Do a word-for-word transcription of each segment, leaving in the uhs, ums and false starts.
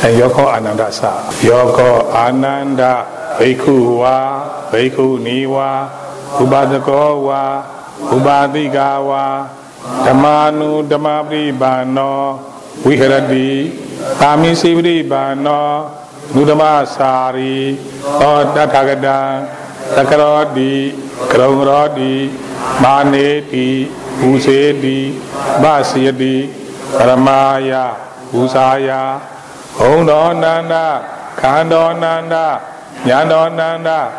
Yoko Ananda Sa Yoko Ananda Bhikkhu wa Bhikkhu Niwa Ubadako wa Ubadika wa Dhammanu Dhammapri Bano Viharati Pamisivri Bano Nudama Sari O Tathagata Takarodi Kraurodi Maneti Usedi Basiyadi Paramaya Usaya Ondo Nanda Kando Nanda Nyando Nanda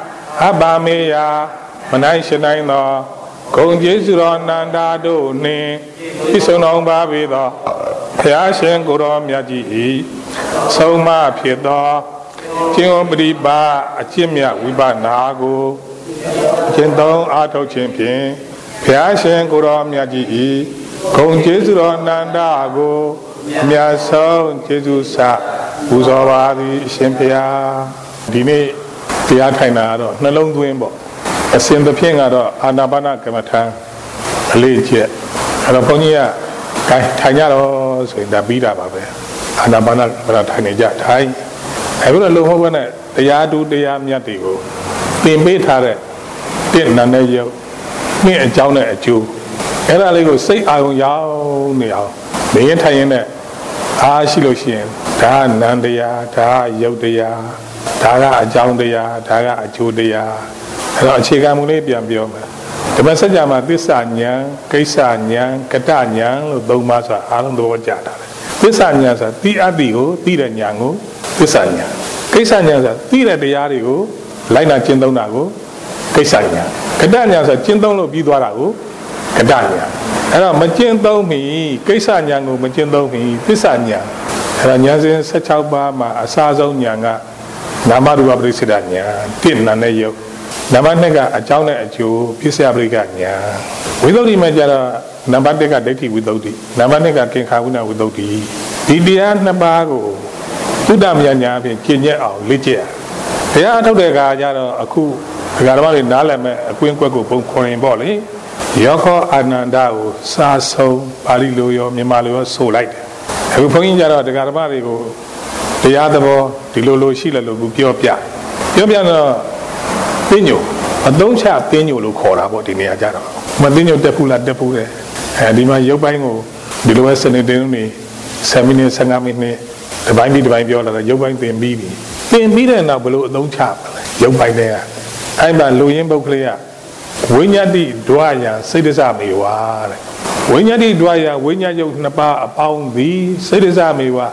Abameya Manaishanaino Kong Jesuro Nanda Do Ne Isonong Babido Pyashen Guru Myaji Soma Piedo Jingo Briba Achimya Wiba Nago Jindong Ato Champion Pyashen Guru Myaji Kong Jesuro Nanda Go Myaso Jesusa Uzawadi Shempia Dine Tia Tainado Nalong Dwimbo A Sim the Pingado Anabana Kamatan Allegia Araponia Tanyaro Dabida Babe Anabana Taneja Tai I will look over the Yadu de Yamyatigo Timbe Tare Tin Nanejo Me a Jona at you Era Lego say I own Yao Niao The entire Ah Shiloshin Ta Nandaya Ta Yodaya Taga Ajaundaya Taga Ajudaya Chigamuni Biambioma The Masajama Disanya Kaisanya Katanya Domasa Alando Jada Disanya Tia Dio Tira Nyango Disanya Kaisanya Tira de Yarigo Lina Chindonago Kaisanya Katanya Chindono Biduarago Katanya Era Machindo me Kaisanyango Machindo me Disanya Ranyasin Sachaba Ma Asazo Nyanga Namaru Abrisidanya Tin Naneyo Namanega a China at you Pisa Brigania without the Majara Namanega Deki without it Namanega King Havuna without it Didian Nabago Tudam Yanya Kenya or Ligia they are to the Gajara a coup Garamari Nalame a queen Quago Corin Bolly Yoko Anandao Saso Paliloyo Mimalio so light every point Jara the Garamari the Yadabo the Lolo Shila Lugupia Yobiano Pino a don't have Pino look call about in the Ajaro Madino Depula Depure and Dima Yobango the Western Deni Semini Sangamini the Bindi Divine Viola Yoban the Bibi Pin Bida now below don't chap Yobai there I'm a Luyimbo clear when you did Dwaya say this army war when you did Dwaya when you yoke Napa a pound the say this army war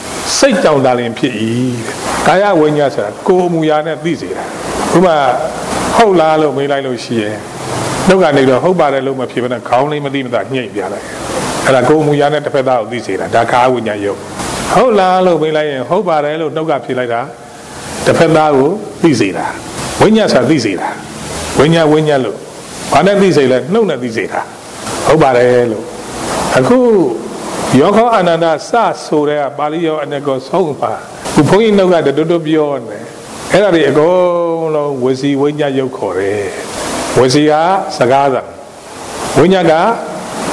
Say down darling P. Kaya when you said, Go Muyana busy. Kuma Hola lo me like she. No one need a whole body look of people and call him a demon that he be like. And I go Muyana to pet out this year, Daka when you Hola lo me like a whole body look no guy like that. The pet out this year. When you said this year. When you when you look. One of these year, no, not this year. Whole body look. I go. Yoko Ananda Sa Soda Balio and Ego Sopa, who point no at the Dodo beyond. Era the Ego was he when ya Yokore? Was he a Sagada? When ya ga?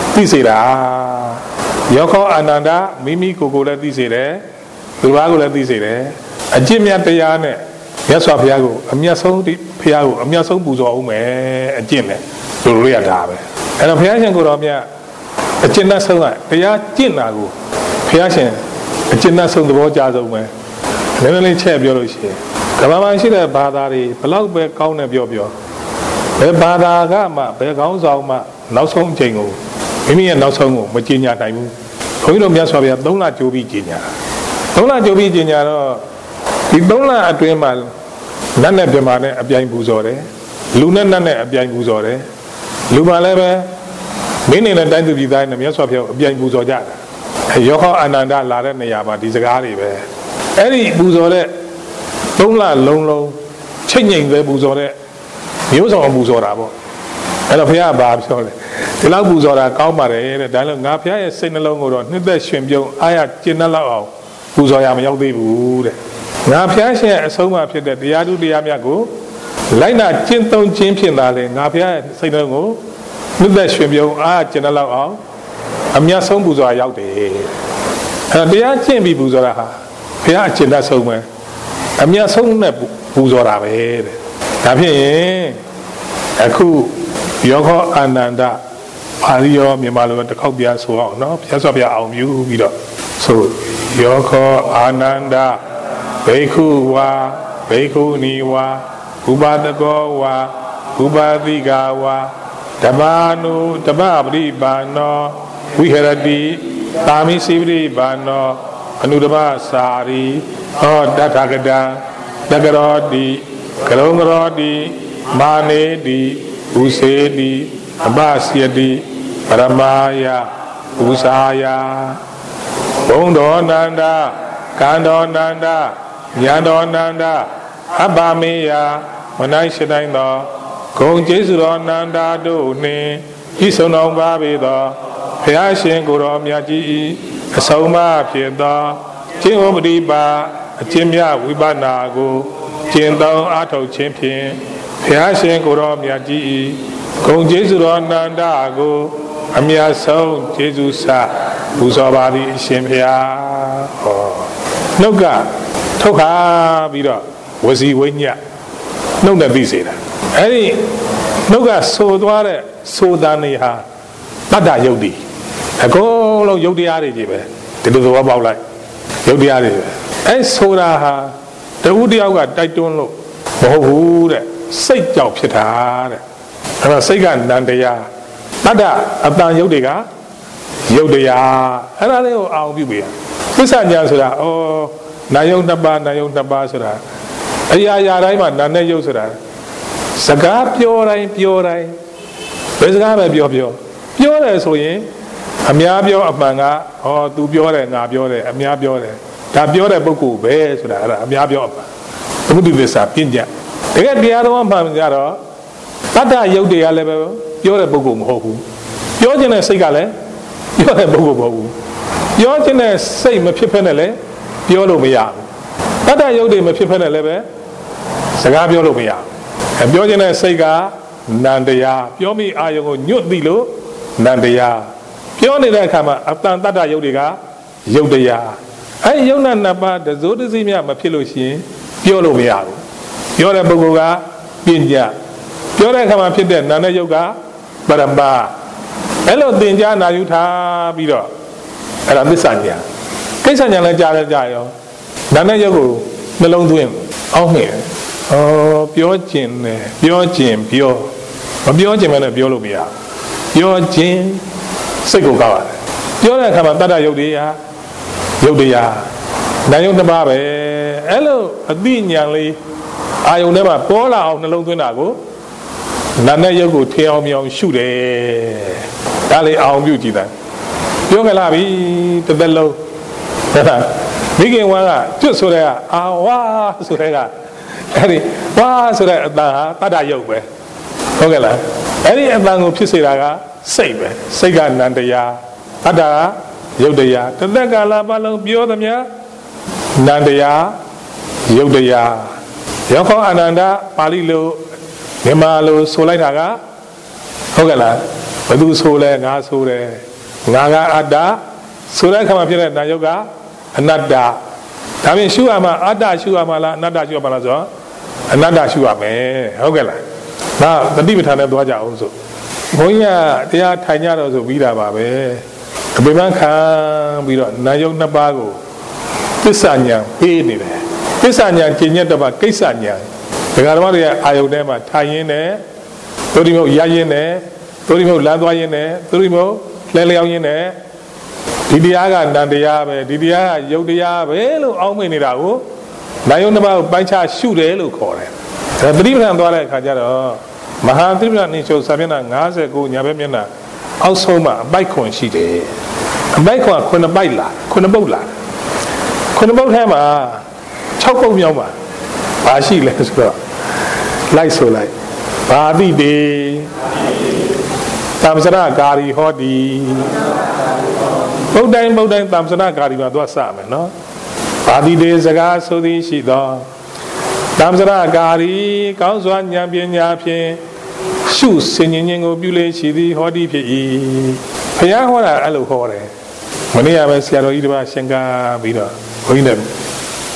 Tisira Yoko Ananda, Mimi Kugola Tisire, Uragola Tisire, a Jimia Tayane, Yasapiago, a Miaso Piago, a Miaso Buzo, a Jim, Luria Dabe. And a Piagan Goromia. A China Sona, they are Chinago, Piashin, a China Son the Rojas of me. Never chair biology. Kamaman should have Badari, Palau Bear Count of Yobio. Bear Bada Gama, Bear Gauns Alma, Nausong Jingo, Mimi and Nausong, Virginia Taimu. Hoyno Miasovia, don't let you be Ginia. Don't let you be Ginia. If don't let a dream, none of them are a Bian Buzore, Luna none a Bian Buzore, Luma Leve. Meaning and time to be done, the Mias of your Bian Buzoja. Yoko Ananda Lara Nayama, Dizagari. Any Buzore, don't la long low, changing the Buzore, news on Buzorabo. And of Pia Babsole. The La Buzora, Calmare, Dalon Gapia, Saint Longo, Nida Shimjo, Aya Chinala, Buzoyam Yogi Wood. Napia, so much that the Yadu de Yamiago, Lina Chinton Champion, Napia, Saint Longo. Nida Shimjo, Ah Chinala, a Miason Buzo out there. And they are Chambi Buzora. ဘုရားအကျင့်တတ်ဆုံးပဲအမြတ်ဆုံးနဲ့ပူဇော်တာပဲတဲ့ဒါဖြင့်အခုယောဂအာနန္ဒပါဠိရောမြန်မာလိုတစ်ခေါက်ပြဆိုအောင်နော်ဘုရားစွာဘုရားအောင်ပြုပြီးတော့ဆိုယောဂအာနန္ဒဘိက္ခုဝါဘိက္ခုနီဝါဥပါဒကောဝါဥပါတိကာဝါဓမ္မာနုဓမ္မပရိပါဏောဝိဟရတိတာမိစိပရိပါဏောအနုဓမ္မစာရီဟောတထာဂတံတကရောတိကရုံကရောတိမာနေတိဥစေတိအပစီယတိပရမာယဥစာယဘုံတော်နန္ဒကံတော်နန္ဒညာတော်နန္ဒအပ္ပမေယမနိုင်ရှိတိုင်းသောဂုံကျေးဇူးတော်နန္ဒတို့နှင့်ဤဆုံးတော်ပါပေသောဘုရားရှင်ကိုယ်တော်မြတ်ကြီး၏အဆုံးမဖြစ်သောကျင့်ဝတ်ပရိပါအကျင့်မြဝိပဿနာကိုကျင့်သုံးအားထုတ်ခြင်းဖြင့်ဘုရားရှင်ကိုယ်တော်မြတ်ကြီး၏ဂုံကျေးဇူးတော်နန္ဒကိုအမြတ်ဆုံးကျေးဇူးဆပူဇော်ပါသည်အရှင်ဘုရားဟောနှုတ်ကထုတ်ခါပြီးတော့ဝစီဝိညတ်နှုတ်နဲ့သိစေတာအဲ့ဒီနှုတ်ကဆိုသွားတဲ့ဆိုတန်နေဟာတတ္တယုတ်တိအကုန်လုံးယုတ်တရားတွေကြီးပဲဒီလိုသဘောပေါက်လိုက်ယုတ်တရားတွေပဲအဲ့ဆိုတာဟာတဝုတယောက်ကတိုက်တွန်းလို့မဟုတ်ဘူးတဲ့စိတ်ကြောင့်ဖြစ်တာတဲ့အဲ့တော့စိတ်ကနန္တရားတတ္တအတန်ယုတ်တွေကယုတ်တရားအဲ့ဒါလေးကိုအောင်ပြုပေးရသစ္စာဉာဏ်ဆိုတာဩနာယုတ်နှစ်ပါးနာယုတ်နှစ်ပါးဆိုတာအရာရာတိုင်းမှာနာနဲ့ယုတ်ဆိုတာစကားပြောတိုင်းပြောတိုင်းဘယ်စကားပဲပြောပြောပြောတယ်ဆိုရင်အများပြောအမှန်ကဟော तू ပြောတယ်ငါပြောတယ်အများပြောတယ်ဒါပြောတဲ့ပုဂ္ဂိုလ်ပဲဆိုတာအဲ့ဒါအများပြောအမှန်သမုဒိသစ္စာပညာတကယ်တရားတော်မှန်ကြတော့တတ္တယုတ်တွေကလည်းပဲပြောတဲ့ပုဂ္ဂိုလ်မဟုတ်ဘူးပြောခြင်းတဲ့စိတ်ကလည်းပြောတဲ့ပုဂ္ဂိုလ်မဟုတ်ဘူးပြောခြင်းတဲ့စိတ်မဖြစ်ဖက်နဲ့လည်းပြောလို့မရဘူးတတ္တယုတ်တွေမဖြစ်ဖက်နဲ့လည်းပဲစကားပြောလို့မရဘူးပြောခြင်းတဲ့စိတ်ကနန္တရားပြောမိအာယုံကိုညွတ်သိလို့နန္တရားပြောနေတဲ့အခါမှာအတန်တတ္တယုတ်တွေကယုတ်တရားအဲဒီယုတ်နာနှစ်ပါးတစိုးတစည်းမြမဖြစ်လို့ရှိရင်ပြောလို့မရဘူးပြောတဲ့ပုဂ္ဂိုလ်ကပညာပြောတဲ့အခါမှာဖြစ်တဲ့နာနဲ့ယုတ်ကပရမအဲ့လိုသင်ကြားနာယူထားပြီးတော့အဲ့ဒါသစ္စာဉာဏ်ကိစ္စဉာဏ်လည်းကြားလဲကြားရောနာနဲ့ယုတ်ကိုနှလုံးသွင်းအောင်းနေဩပြောခြင်းနဲ့ပြောခြင်းပြောမပြောခြင်းလည်းပြောလို့မရပြောခြင်းစိတ်ကိုကောက်ရတယ်ပြောတဲ့အခါမှာတတ္တယုတ်တရားယုတ်တရားနာယုတ်တစ်ပါးပဲအဲ့လိုအသိဉာဏ်လေးအာယုန်ထဲမှာပေါ်လာအောင်နှလုံးသွင်းတာကိုနာနဲ့ယုတ်ကိုထေအောင်မြောင်ရှုတယ်ဒါလေးအောင်ပြုကြည့်တယ်ပြောကြလားပြီတစ်သက်လုံးဟုတ်လားမိခင်ဝါကကျွတ်ဆိုတဲ့ကအာဝါဆိုတဲ့ကအဲ့ဒီဝါဆိုတဲ့အတန်ဟာတတ္တယုတ်ပဲဟုတ်ကဲ့လားအဲ့ဒီအတန်ကိုဖြစ်စေတာကစိတ်ပဲစိတ်ကနန္တရားတတ္တယုတ်တရားတစ်သက်ကာလပတ်လုံးပြောသမျှနန္တရားယုတ်တရားယောခောအာနန္ဒပါဠိလိုမြန်မာလိုဆိုလိုက်တာကဟုတ်ကဲ့လားဘယ်သူဆိုလဲငါဆိုတယ်ငါကအတ္တဆိုတဲ့အခါမှာဖြစ်တဲ့နာယုတ်ကအနတ္တဒါပြင်ရှုရမှာအတ္တရှုရမှာလားအနတ္တရှုရမှာလားဆိုတော့အနတ္တရှုရမယ်ဟုတ်ကဲ့လားဒါတတိပဋ္ဌာန်နဲ့သွားကြအောင်ဆိုဘုန်းကြီးကတရားထိုင်ကြတော့ဆိုပြီးတာပါပဲအပိမခံပြီးတော့နာယုတ်နှစ်ပါးကိုသစ္စာဉာဏ်ပေးနေတယ်သစ္စာဉာဏ်ကျင့်တဲ့ဘာကိစ္စဉာဏ်ဒကာဓမ္မတွေကအာယုန်ထဲမှာထိုင်ရင်းနဲ့တို့ဒီမဟုတ်ရရင်းနဲ့တို့ဒီမဟုတ်လမ်းသွားရင်းနဲ့တို့ဒီမဟုတ်လဲလျောင်းရင်းနဲ့ဒီတရားကနန္တရားပဲဒီတရားကယုတ်တရားပဲလို့အောင်းမိနေတာကိုနာယုန်တစ်ပါးကိုပိုင်းခြားရှုတယ်လို့ခေါ်တယ်ဒါပရိပဒံသွားတဲ့အခါကျတော့မဟာသရိပဒနိရှုစာမျက်နှာ၅၉ညာဘက်မျက်နှာအောက်ဆုံးမှာအပိုက်ခွန်ရှိတယ်အပိုက်ခွန်ကခုနှစ်ပိုက်လားခုနှစ်ပုတ်လားခုနှစ်ပုတ်ထဲမှာ၆ပုတ်မြောက်ပါဘာရှိလဲဆိုတော့လိုက်ဆိုလိုက်ဘာတိတေတမ္ပစရကာရီဟောတိပုတ်တိုင်းပုတ်တိုင်းတမ္ပစရကာရီမှာသွားစမယ်နော်ဘာတိတေစကားဆိုသည်ရှိသောတမ္ပစရကာရီကောင်းစွာဉာဏ်ပညာဖြင့်ရှုစင်ញင်ကိုပြုလေရှိသည်ဟောတိဖြစ်၏ဘုရားဟောတာအဲ့လိုဟောတယ်မနေ့ကပဲဆရာတော်ကြီးတစ်ပါးရှင်းကားပြီးတော့ဘုန်းကြီးနဲ့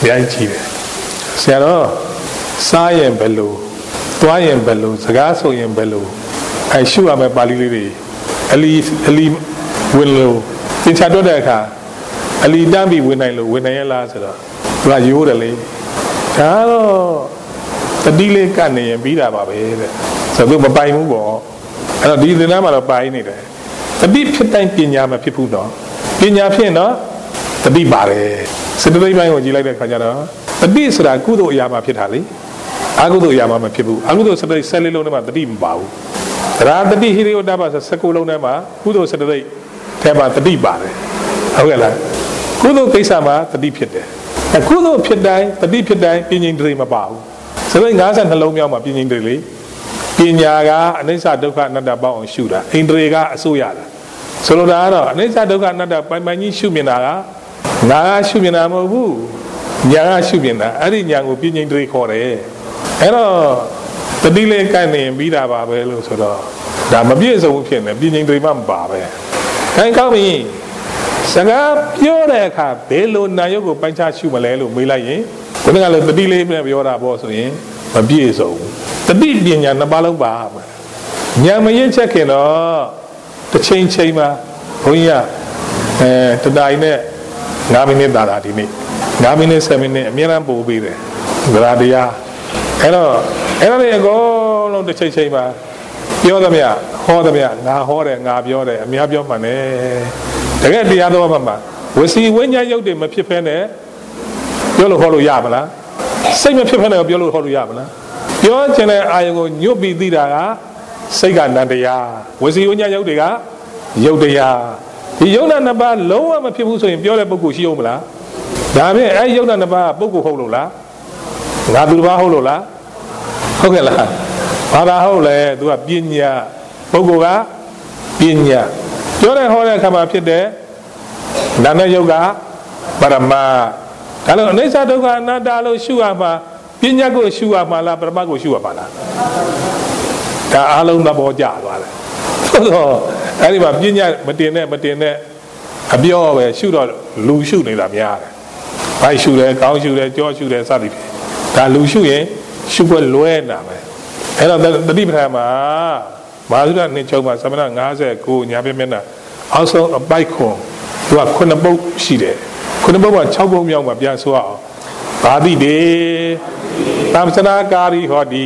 မြိုင်းကြည့်တယ်ဆရာတော်စားရင်ဘယ်လိုသွားရင်ဘယ်လိုစကားဆိုရင်ဘယ်လိုအဲရှုရမယ်ပါဠိလေးတွေအလီအလီဝင်လို့သင်္ချာတော့တဲ့အခါအလီတန်းပြီးဝင်နိုင်လို့ဝင်နိုင်ရလားဆိုတော့သူကရိုးတယ်လေဒါတော့တတိလေးကနေရင်ပြီးတာပါပဲတဲ့ဆိုတော့မပိုင်ဘူးပေါ့အဲ့တော့ဒီသင်္ဍမှာတော့ပိုင်နေတယ်တတိဖြစ်တိုင်းပညာမဖြစ်ဘူးတော့ပညာဖြစ်တော့တတိပါတယ်စတတိပိုင်းကိုကြည့်လိုက်တဲ့ခါကျတော့တတိဆိုတာကုသိုလ်အရာမှာဖြစ်တာလေအကုသိုလ်အရာမှာမဖြစ်ဘူးအကုသိုလ်စတတိဆယ်လေးလုံးထဲမှာတတိမပါဘူးဒါတတိဟိရိယတပါဆိုဆယ်ကိုလုံးထဲမှာကုသိုလ်စတတိထဲမှာတတိပါတယ်ဟုတ်ကဲ့လားကုသိုလ်ကိစ္စမှာတတိဖြစ်တယ်ကုသိုလ်ဖြစ်တိုင်းတတိဖြစ်တိုင်းပြင်းရင်တတိမပါဘူးစတတိ၅၂လုံးမြောက်မှာပြင်းရင်တတိလေပညာကအနိစ္စဒုက္ခအနတ္တပေါင်းအောင်ရှုတာအိန္ဒြေကအစိုးရတာဆိုလိုတာကတော့အနိစ္စဒုက္ခအနတ္တပိုင်ပိုင်ကြီးရှုမြင်တာကငါကရှုမြင်တာမဟုတ်ဘူးညာကရှုမြင်တာအဲ့ဒီညာကိုပြင်းရင်တတိခေါ်တယ်အဲ့တော့တတိလေးကိုက်နေပြီးတာပါပဲလို့ဆိုတော့ဒါမပြည့်စုံဘူးဖြစ်နေပြင်းရင်တတိမှမပါပဲခိုင်းကောင်းပြီစကားပြောတဲ့အခါဘယ်လိုနာယုတ်ကိုပိုင်းခြားရှုမလဲလို့မေးလိုက်ရင်ဘယ်ကလည်းတတိလေးပြန်ပြောတာပေါ့ဆိုရင်မပြည့်စုံဘူးတတိပညာနှစ်ပါးလုံးပါညာမရင်ချက်ခင်တော့တစ်ချိန်ချိန်မှာဘုန်းကြီးကအဲတတိုင်းနဲ့ငါးမိနစ်တာတာဒီနေ့ငါးမိနစ်ဆယ်မိနစ်အမြဲတမ်းပို့ပေးတယ်ဗလာတရားအဲ့တော့အဲ့ဒါလေးအကုန်လုံးတစ်ချိန်ချိန်မှာပြောသမျှဟောသမျှငါဟောတယ်ငါပြောတယ်အများပြောမှန်တယ်တကယ်တရားတော်မှာဝစီဝိညာဉ်ရုပ်တွေမဖြစ်ဖဲနဲ့ပြောလို့ဟောလို့ရမလားစိတ်မဖြစ်ဖဲနဲ့ပြောလို့ဟောလို့ရမလားပြောချင်တဲ့အာယုံကိုညွတ်ပြီးသိတာကစိတ်ကနန္တရားဝစီဝိညာဉ်ရုပ်တွေကရုပ်တရားဒီယုံနာနှစ်ပါးလုံးဝမဖြစ်ဘူးဆိုရင်ပြောတဲ့ပုဂ္ဂိုလ်ရှိအောင်မလားဒါဖြင့်အဲယုံနာနှစ်ပါးပုဂ္ဂိုလ်ဟုတ်လို့လားငါသူတစ်ပါးဟုတ်လို့လားဟုတ်ကဲ့လားဘာသာဟုတ်လဲသူကပညာပုဂ္ဂိုလ်ကပညာပြောတဲ့ဟောတဲ့အခါမှာဖြစ်တဲ့နာနဲ့ယုတ်ကပရမဒါလို့အနိစ္စဒုက္ခအနတ္တလို့ရှုရမှာပညာကိုရှုရမှာလားပရမကိုရှုရမှာလားဒါအလုံးသဘောကျသွားတယ်ဆိုတော့အဲ့ဒီမှာပညာမတင်နဲ့မတင်နဲ့အပြောပဲရှုတော့လူရှုနေတာများတယ်ဘိုက်ရှုတယ်ကောင်းရှုတယ်ကြောရှုတယ်စသည်ဖြင့်ဒါလူရှုရင်ရှုွက်လွဲနေတာပဲအဲ့တော့တတိပဋ္ဌာန်မှာမဟာသုဒ္ဓနှစ်ချုပ်မှာသမဏ၅၉ညာပြမျက်နှာအောက်ဆုံးအပိုက်ခွန်သူကခုနှစ်ပုတ်ရှိတယ်ခုနှစ်ပုတ်က၆ပုတ်မြောက်မှာပြန်ဆိုအောင်ဘာတိတေသံသနာကာရီဟောဒီ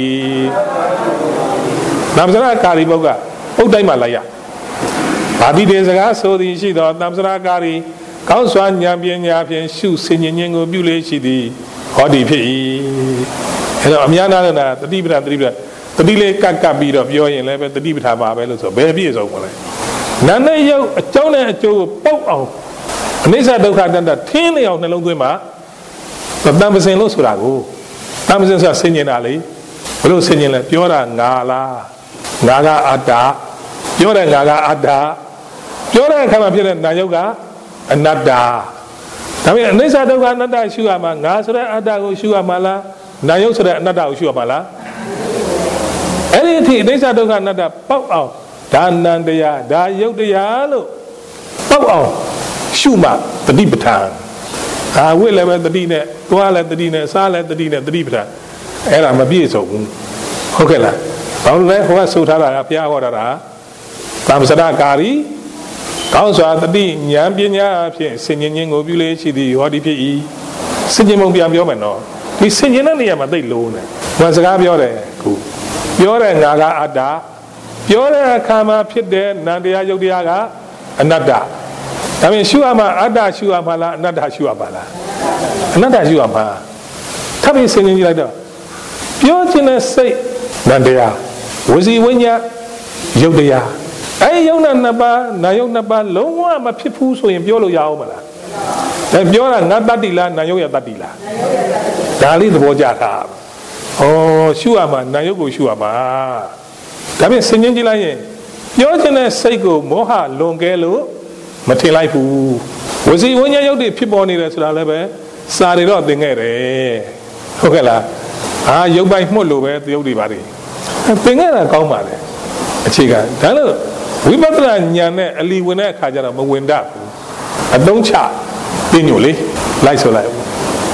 သံသနာကာရီပုတ်ကပုတ်တိုင်းမှာလိုက်ရဘာတိတေစကားဆိုသည်ရှိသောသံသနာကာရီကောင်းစွာဉာဏ်ပညာဖြင့်ရှုဆင်ញင်ခြင်းကိုပြုလေရှိသည်ဟောဒီဖြစ်၏အဲ့တော့အများနာနာတတိပဋ္ဌာန်တတိပဋ္ဌာန်တတိလေးကတ်ကပ်ပြီးတော့ပြောရင်လည်းပဲတတိပဋ္ဌာန်ပါပဲလို့ဆိုဘယ်ပြည့်စုံမလဲနာနဲ့ရုပ်အကြောင်းနဲ့အကျိုးကိုပုတ်အောင်အနိစ္စဒုက္ခတဏ္ဍထင်းလျောင်နှလုံးသွင်းမှာတန်ပစင်လို့ဆိုတာကိုတန်ပစင်ဆိုတာဆင်ញင်တာလေဘယ်လိုဆင်ញင်လဲပြောတာငါလားငါကအတ္တပြောတဲ့ငါကအတ္တပြောတဲ့အခါမှာဖြစ်တဲ့နာယုတ်ကအနတ္တဒါပေမဲ့အနိစ္စဒုက္ခအနတ္တရှုရမှာငါဆိုတဲ့အတ္တကိုရှုရမှာလားနာယုတ်ဆိုတဲ့အနတ္တကိုရှုရမှာလားအဲ့ဒီအထိအနိစ္စဒုက္ခအနတ္တပေါက်အောင်ဒါနန္တရားဒါယုတ်တရားလို့ပေါက်အောင်ရှုမှတတိပဋ္ဌာန်အာဝိလည်းပဲတတိနဲ့သွားလည်းတတိနဲ့စားလည်းတတိနဲ့တတိပဋ္ဌာန်အဲ့ဒါမပြည့်စုံဘူးဟုတ်ကဲ့လားဘာလို့လဲဟိုကဆိုထားတာကဘုရားဟောတာကသံသနာကာရီကောင်းစွာတတိဉာဏ်ပညာဖြင့်ဆင်ញင်ခြင်းကိုပြုလေရှိသည်ဟောဒီဖြစ်၏ဆင်ញင်ပုံပြန်ပြောမယ်နော်ဒီဆင်ញင်တဲ့နေရာမှာသိလို့နဲ့ဘာစကားပြောတယ်ခုပြောတဲ့ငါကအတ္တပြောတဲ့အခါမှာဖြစ်တဲ့နန္တရားယုတ်တရားကအနတ္တဒါပေမဲ့ရှုရမှာအတ္တရှုရမှာလားအနတ္တရှုရမှာလားအနတ္တရှုရမှာထပ်ပြီးဆင်ញင်ကြည့်လိုက်တော့ပြောခြင်းနဲ့စိတ်နန္တရားဝစီဝိညာဉ်ယုတ်တရားအဲ့ယုံနာနှစ်ပါးနာယုတ်နှစ်ပါးလုံးဝမဖြစ်ဘူးဆိုရင်ပြောလို့ရအောင်မလားဒါပြောတာငါတတ္တိလားနာယုတ်ရတတ္တိလားဒါလေးသဘောကျတာဩရှုရမှာနာယုတ်ကိုရှုရမှာဒါပြင်ဆင်ញင်ကြည့်လိုက်ရင်ပြောချင်တဲ့စိတ်ကိုမောဟလွန်ကဲလို့မထင်လိုက်ဘူးဝစီဝိညာဉ်ယုတ်တွေဖြစ်ပေါ်နေတယ်ဆိုတာလည်းပဲစာတွေတော့သင်ခဲ့တယ်ဟုတ်ကဲ့လားအာယုတ်ပိုင်မှုတ်လို့ပဲသရုပ်တွေပါတယ်သင်ခဲ့တာကောင်းပါလေအခြေခံဒါလို့ဝိပဿနာဉာဏ်နဲ့အလီဝင်တဲ့အခါကျတော့မဝင်တတ်ဘူးအသုံးချသိညို့လေလိုက်ဆိုလိုက်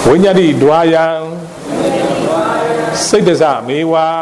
ဝိညာတိဒွာယံစိတ်တစမေဝါ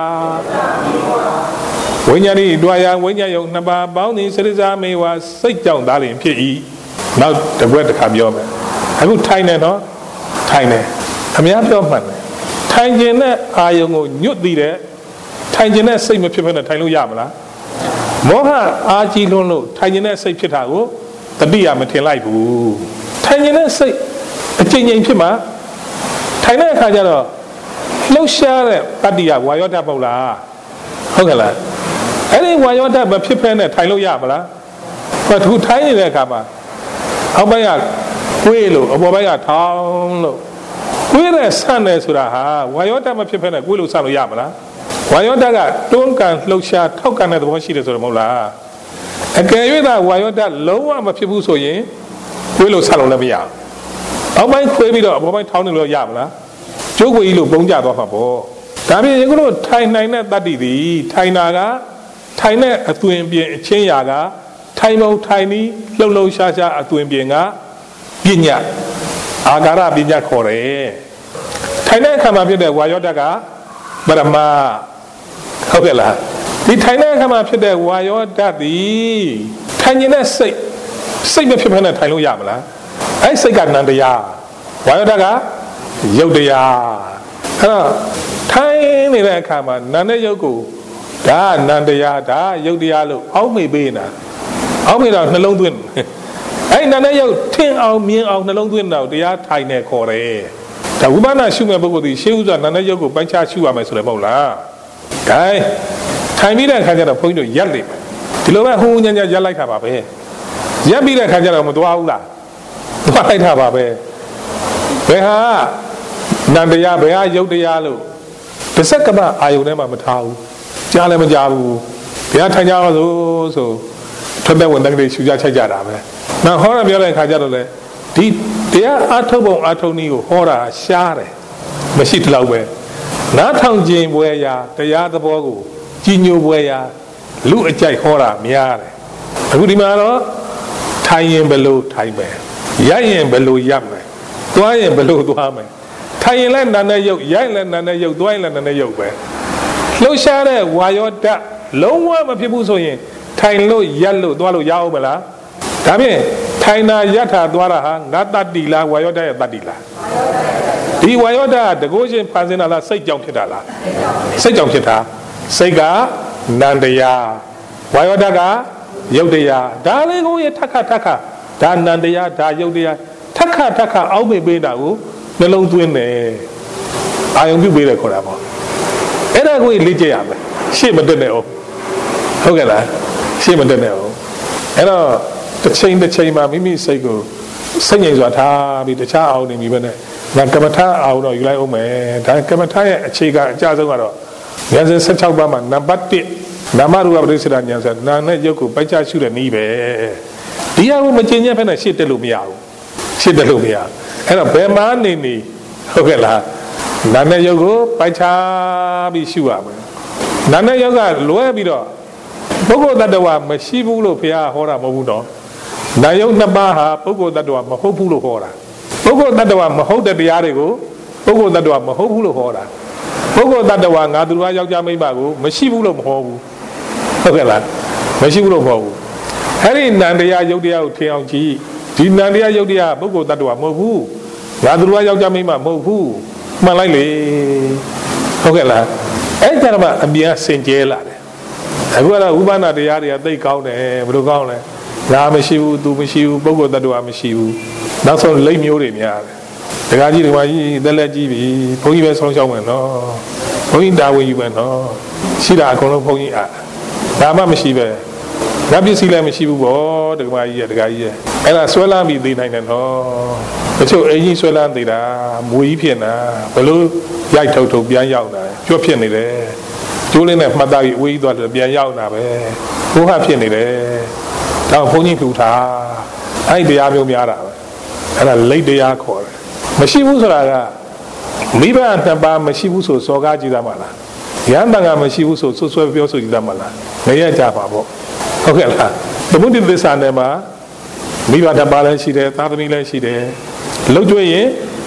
ဝိညာတိဒွာယံဝိညာဉ်ယုံနှစ်ပါးပေါင်းသည်စိတ်တစမေဝါစိတ်ကြောင့်သားလျင်ဖြစ်၏နောက်တစ်ခွက်တစ်ခါပြောမယ်အခုထိုင်နေနော်ထိုင်နေအများပြောမှန်တယ်ထိုင်ခြင်းနဲ့အာယုံကိုညွတ်သိတဲ့ထိုင်ခြင်းနဲ့စိတ်မဖြစ်ဘဲနဲ့ထိုင်လို့ရမလားမောဟအာကြီးလွန်းလို့ထိုင်ခြင်းနဲ့စိတ်ဖြစ်တာကိုတတိယမထင်လိုက်ဘူးထိုင်ခြင်းနဲ့စိတ်အကျဉ်းချင်းဖြစ်မှာထိုင်တဲ့အခါကျတော့လှုပ်ရှားတဲ့တတ္တိယဝါယောဓာတ်ပေါ့လားဟုတ်ကဲ့လားအဲ့ဒီဝါယောဓာတ်မဖြစ်ဖဲနဲ့ထိုင်လို့ရမလားဟောသူထိုင်နေတဲ့အခါမှာအောက်ပိုင်းကကွေးလို့အပေါ်ပိုင်းကထောင်းလို့ကွေးတဲ့ဆန့်တယ်ဆိုတာဟာဝါယောဓာတ်မဖြစ်ဖဲနဲ့ကွေးလို့ဆန့်လို့ရမလားဝါယောဓာတ်ကတွန်းကန်လှုပ်ရှားထောက်ကန်တဲ့သဘောရှိတယ်ဆိုတော့မဟုတ်လားအကယ်၍သာဝါယောဓာတ်လုံးဝမဖြစ်ဘူးဆိုရင်ကွေးလို့ဆန့်လို့လည်းမရဘူးအောက်ပိုင်းခွေးပြီးတော့အပေါ်ပိုင်းထောင်းနေလို့ရမလားကျိုးကိုကြီးလို့ပုံကြသွားမှာပေါ့ဒါပြင်ယခုတို့ထိုင်နိုင်တဲ့တတ္တိသည်ထိုင်တာကထိုင်တဲ့အသွင်ပြင်အချင်းရာကထိုင်မုံထိုင်နီးလှုပ်လှုပ်ရှားရှားအသွင်ပြင်ကပညာအာကာရပညာခေါ်တယ်ထိုင်တဲ့အခါမှာဖြစ်တဲ့ဝါယောဓာတ်ကပရမဟုတ်ကဲ့လားဒီထိုင်တဲ့အခါမှာဖြစ်တဲ့ဝါယောဓာတ်သည်ထိုင်နေတဲ့စိတ်စိတ်မဖြစ်ဖ ೇನೆ ထိုင်လို့ရမလားအဲ့စိတ်ကနန္တရားဝါယောဓာတ်ကယုတ်တရားအဲ့တော့ထိုင်နေတဲ့အခါမှာနာနဲ့ယုတ်ကိုဒါနန္တရားဒါယုတ်တရားလို့အောက်မေ့ပေးနေတာအောက်မေ့တော့နှလုံးသွင်းအဲ့နာနဲ့ယုတ်ထင်အောင်မြင်အောင်နှလုံးသွင်းတော့တရားထိုင်နေခေါ်တယ်ဒါဝိပဿနာရှုမဲ့ပုဂ္ဂိုလ်ဒီရှေးဥစွာနာနဲ့ယုတ်ကိုပိုင်းခြားရှုရမယ်ဆိုတယ်မဟုတ်လားဂိုင်းထိုင်ပြီးတဲ့အခါကျတော့ဘုန်းကြီးတို့ရက်လိမ့်မယ်ဒီလိုပဲဟိုးညံ့ညံ့ရက်လိုက်တာပါပဲရက်ပြီးတဲ့အခါကျတော့မသွားဘူးလားသွားလိုက်တာပါပဲဘယ်ဟာနန္တရားဘယ်ဟာယုတ်တရားလို့တစ်စက္ကမအာယုန်ထဲမှာမထားဘူးကြားလည်းမကြားဘူးဘယ်ဟာထိုင်ကြအောင်ဆိုဆိုထွက်တဲ့ဝန်တန်းကလေးရှူကြချိုက်ကြတာပဲနောက်ဟောရပြောတဲ့အခါကျတော့လေဒီတရားအထုတ်ပုံအထုတ်နည်းကိုဟောတာရှားတယ်မရှိတလောက်ပဲနားထောင်ခြင်းပွဲရာတရားသဘောကိုကြီးညိုပွဲရာလူအကြိုက်ဟောတာများတယ်အခုဒီမှာတော့ထိုင်ရင်ဘယ်လိုထိုင်မယ်ရရင်ဘယ်လိုရမယ်သွားရင်ဘယ်လိုသွားမယ်ထိုင်ရင်လည်းနာနဲ့ရုပ်ရိုက်လည်းနာနဲ့ရုပ်သွားရင်လည်းနာနဲ့ရုပ်ပဲလှုပ်ရှားတဲ့ဝါယောဓာတ်လုံးဝမဖြစ်ဘူးဆိုရင်ထိုင်လို့ရက်လို့သွားလို့ရအောင်မလားဒါဖြင့်ထိုင်တာရက်တာသွားတာဟာငါတတ္တိလားဝါယောဓာတ်ရဲ့တတ္တိလားဒီဝါယောဓာတ်တကုရှင်ဖန်ဆင်းတာလားစိတ်ကြောင့်ဖြစ်တာလားစိတ်ကြောင့်ဖြစ်တာစိတ်ကနန္တရားဝါယောဓာတ်ကယုတ်တရားဒါလေးကိုရထက်ခါထက်ခါဒါနန္တရားဒါယုတ်တရားထက်ခါထက်ခါအောက်မေ့ပေးတာကိုနှလုံးသွင်းတယ်အာယုံပြုပေးတယ်ခေါ်တာပေါ့အဲ့ဒါကိုလေ့ကျက်ရမယ်ရှေ့မတက်နဲ့အောင်ဟုတ်ကဲ့လားရှေ့မတက်နဲ့အောင်အဲ့တော့တစ်ချိန်တစ်ချိန်မှာမိမိစိတ်ကိုစိတ်ငြိမ်စွာထားပြီးတခြားအောင်နေပြီပဲနဲ့ငါကမ္မထာအောင်တော့ယူလိုက်အောင်မယ်ဒါကမ္မထာရဲ့အခြေခံအကျဆုံးကတော့ဉာဏ်စဉ်၁၆ပါးမှာနံပါတ်တစ်နာမရူပပရိစ္ဆေဒဉာဏ်ဆိုနာနဲ့ရုပ်ကိုပိုက်ချရှုတဲ့နည်းပဲဒီဟာကိုမကျင်ညက်ဖက်နဲ့ရှေ့တက်လို့မရဘူးရှေ့တက်လို့မရအဲ့တော့ဘယ်မှာနေနေဟုတ်ကဲ့လားနာနဲ့ရုပ်ကိုပိုက်ချပြီးရှုရမယ်နာနဲ့ရုပ်ကလွဲပြီးတော့ပုဂ္ဂိုလ်တ attva မရှိဘူးလို့ဘုရားဟောတာမဟုတ်ဘူးနော်နာယုတ်နှစ်ပါးဟာပုဂ္ဂိုလ်တ attva မဟုတ်ဘူးလို့ဟောတာပုဂ္ဂိုလ်တ attva မဟုတ်တဲ့တရားတွေကိုပုဂ္ဂိုလ်တ attva မဟုတ်ဘူးလို့ဟောတာပုဂ္ဂိုလ်တ attva ငါသူတော်ယောက်ျားမိန်းမကိုမရှိဘူးလို့မဟောဘူးဟုတ်ကဲ့လားမရှိဘူးလို့မဟုတ်ဘူးအဲ့ဒီနန္တရားယုတ်တရားကိုထင်အောင်ကြည့်ဒီနန္တရားယုတ်တရားပုဂ္ဂိုလ်တ attva မဟုတ်ဘူးငါသူတော်ယောက်ျားမိန်းမမဟုတ်ဘူးမှန်လိုက်လေဟုတ်ကဲ့လားအဲ့ကြတော့မှအမြင်စင်ကြဲလာတယ်အခုကတော့ဥပ္ပန္နတရားတွေကသိကောင်းတယ်ဘယ်လိုကောင်းလဲငါမရှိဘူးသူမရှိဘူးပုဂ္ဂိုလ်တ attva မရှိဘူးနောက်ဆုံးလိမ့်မျိုးတွေများတယ်ဒကာကြီးဒကာကြီးတက်လက်ကြီးပြီဘုန်းကြီးပဲဆောင်းရှောင်းမယ်နော်ဘုန်းကြီးတာဝန်ယူမယ်နော်ရှိတာအကုန်လုံးဘုန်းကြီးအားဒါမှမရှိပဲငါပစ္စည်းလည်းမရှိဘူးဗောဒကာကြီးရဒကာကြီးရအဲ့ဒါဆွဲလာပြီးသိနိုင်တယ်နော်တချို့အင်းကြီးဆွဲလာသိတာမွေကြီးဖြစ်နေတာဘယ်လိုရိုက်ထုတ်ထုတ်ပြန်ရောက်လာကျွတ်ဖြစ်နေတယ်ကျိုးလေးနဲ့မှတ်သားပြီးအဝေးကြီးသွားတယ်ပြန်ရောက်လာပဲဘိုးဟာဖြစ်နေတယ်တော့ဘုန်းကြီးထူထားအဲ့ဒီတရားမျိုးများတာပဲအဲ့ဒါလိတ်တရားခေါ်တယ်မရှိဘူးဆိုတာကမိဘနှစ်ပါးမရှိဘူးဆိုစော်ကားကြည့်သားမလားရဟန်းတန်ခါမရှိဘူးဆိုဆွဆွဲပြောဆိုကြည့်သားမလားမရကြပါပေါ့ဟုတ်ကဲ့လားသမုဒိသစ္စာနဲ့မှာမိဘတစ်ပါးလည်းရှိတယ်သာသမီလည်းရှိတယ်လှုပ်ကြွရင်